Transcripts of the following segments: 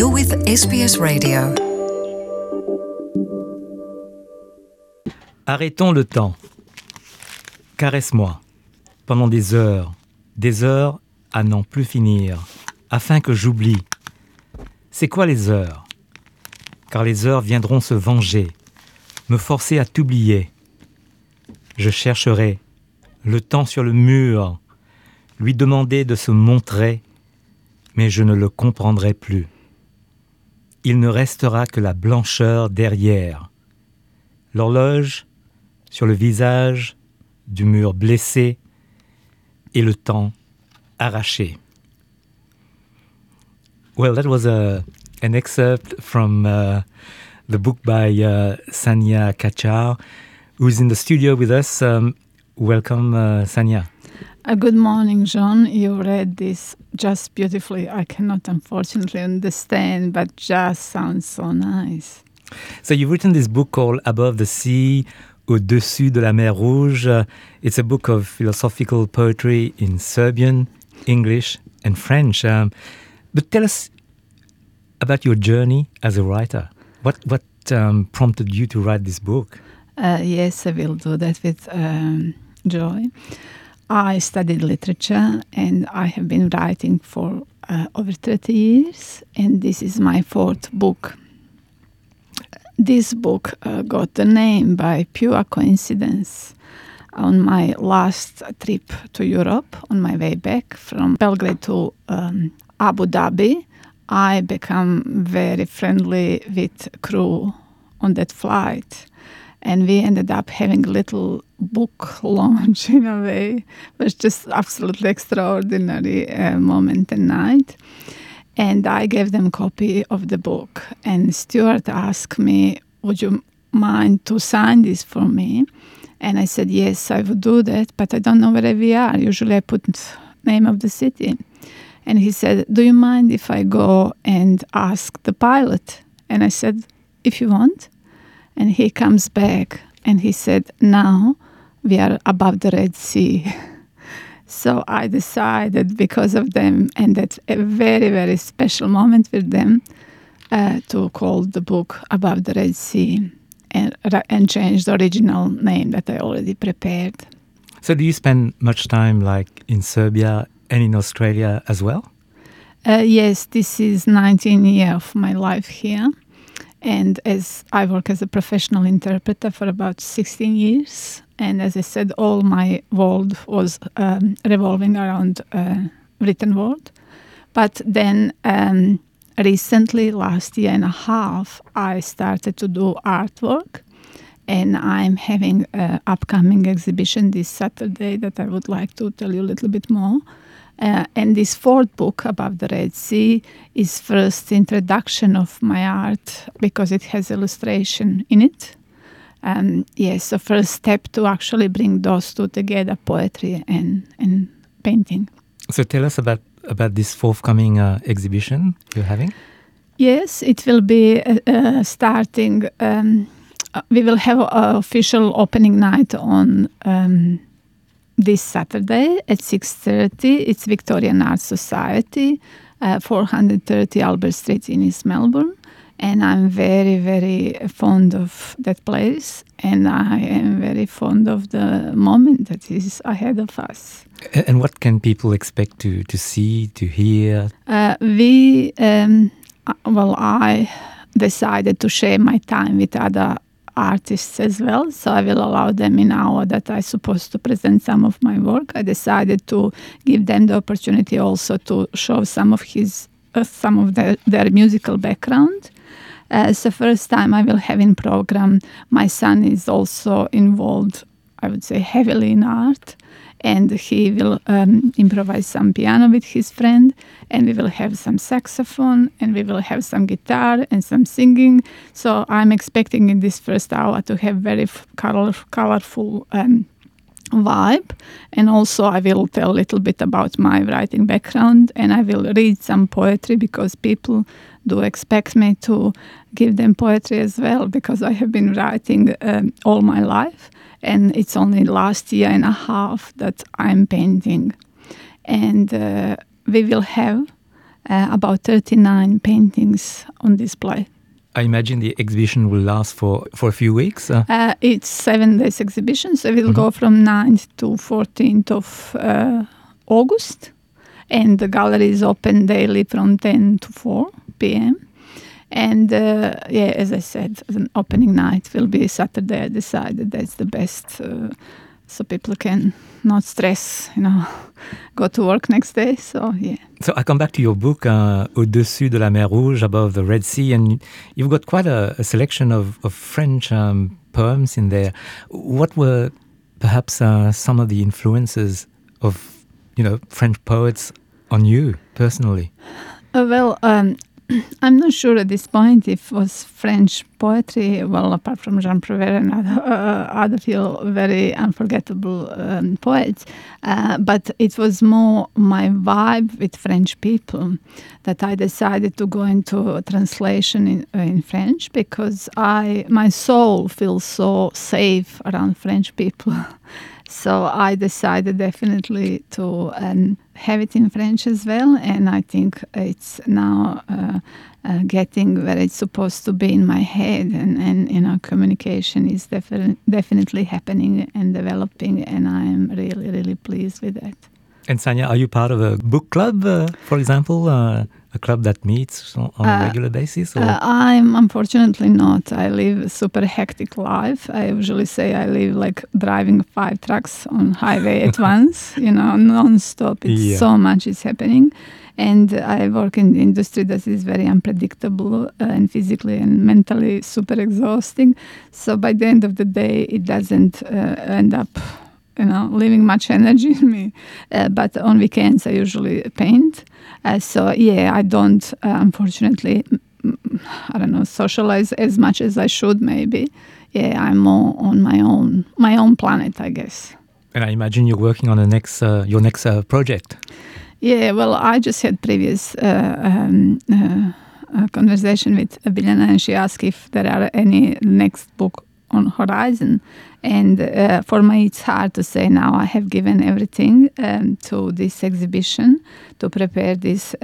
You're with SBS Radio. Arrêtons le temps. Caresse-moi pendant des heures à n'en plus finir, afin que j'oublie. C'est quoi les heures ? Car les heures viendront se venger, me forcer à t'oublier. Je chercherai le temps sur le mur, lui demander de se montrer, mais je ne le comprendrai plus. Il ne restera que la blancheur derrière. L'horloge sur le visage du mur blessé et le temps arraché. Well, that was an excerpt from the book by Sanya Kachar, who's in the studio with us. Welcome, Sanya. Good morning, John. You read this just beautifully. I cannot unfortunately understand, but just sounds so nice. So you've written this book called Above the Sea, Au-dessus de la mer Rouge. It's a book of philosophical poetry in Serbian, English, and French. But tell us about your journey as a writer. What prompted you to write this book? Yes, I will do that with joy. I studied literature and I have been writing for over 30 years, and this is my fourth book. This book got the name by pure coincidence. On my last trip to Europe, on my way back from Belgrade to Abu Dhabi, I became very friendly with crew on that flight. And we ended up having a little book launch in a way. It was just absolutely extraordinary moment and night. And I gave them a copy of the book. And Stuart asked me, would you mind to sign this for me? And I said, yes, I would do that, but I don't know where we are. Usually I put name of the city. And he said, do you mind if I go and ask the pilot? And I said, if you want. And he comes back and he said, now we are above the Red Sea. So I decided, because of them and that a very, very special moment with them, to call the book Above the Red Sea and change the original name that I already prepared. So do you spend much time like in Serbia and in Australia as well? Yes, this is 19 years of my life here. And as I work as a professional interpreter for about 16 years. And as I said, all my world was revolving around written word. But then recently, last year and a half, I started to do artwork. And I'm having an upcoming exhibition this Saturday that I would like to tell you a little bit more. And this fourth book, Above the Red Sea, is first introduction of my art because it has illustration in it. Yes, the first step to actually bring those two together, poetry and painting. So tell us about this forthcoming exhibition you're having. Yes, it will be starting. We will have an official opening night on this Saturday at 6:30. It's Victorian Art Society, 430 Albert Street in East Melbourne. And I'm very, very fond of that place. And I am very fond of the moment that is ahead of us. And what can people expect to see, to hear? I decided to share my time with other artists as well, so I will allow them in hour that I'm supposed to present some of my work. I decided to give them the opportunity also to show some of their musical background. So first time I will have in program, my son is also involved, I would say, heavily in art. And he will improvise some piano with his friend, and we will have some saxophone, and we will have some guitar and some singing. So I'm expecting in this first hour to have very colorful vibe. And also I will tell a little bit about my writing background, and I will read some poetry because people do expect me to give them poetry as well, because I have been writing all my life. And it's only last year and a half that I'm painting. And we will have about 39 paintings on display. I imagine the exhibition will last for a few weeks. It's 7 days exhibition, so it will go from 9th to 14th of August. And the gallery is open daily from 10 to 4 p.m. And as I said, the opening night will be Saturday. I decided that's the best, so people can not stress, go to work next day. So, yeah. So I come back to your book, Au-dessus de la mer Rouge, Above the Red Sea, and you've got quite a selection of French poems in there. What were perhaps some of the influences of, French poets on you personally? I'm not sure at this point if it was French poetry, well, apart from Jean Prouvaire and other very unforgettable poets, but it was more my vibe with French people that I decided to go into a translation in French because my soul feels so safe around French people. So I decided definitely to have it in French as well, and I think it's now getting where it's supposed to be in my head, and communication is definitely happening and developing, and I'm really, really pleased with that. And Sanya, are you part of a book club, for example, a club that meets on a regular basis? I'm unfortunately not. I live a super hectic life. I usually say I live like driving 5 trucks on highway at once, non-stop. It's so much is happening. And I work in the industry that is very unpredictable and physically and mentally super exhausting. So by the end of the day, it doesn't end up leaving much energy in me. But on weekends, I usually paint. I don't, unfortunately, socialize as much as I should, maybe. Yeah, I'm more on my own planet, I guess. And I imagine you're working on your next project. Yeah, well, I just had previous conversation with Biljana, and she asked if there are any next book on horizon. And for me, it's hard to say now. I have given everything to this exhibition to prepare these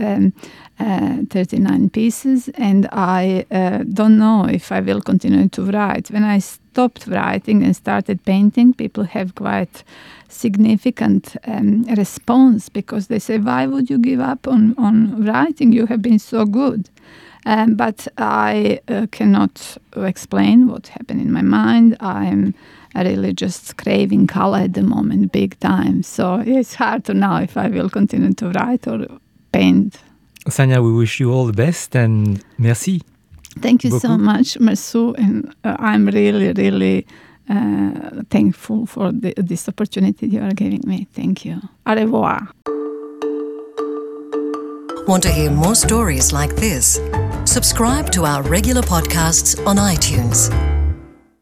39 pieces, and I don't know if I will continue to write. When I stopped writing and started painting, people have quite significant response because they say, why would you give up on writing? You have been so good. But I cannot explain what happened in my mind. I'm really just craving color at the moment, big time. So it's hard to know if I will continue to write or paint. Sanya, we wish you all the best and merci. Thank you so much, Merci. And I'm really, really thankful for this opportunity you are giving me. Thank you. Au revoir. Want to hear more stories like this? Subscribe to our regular podcasts on iTunes.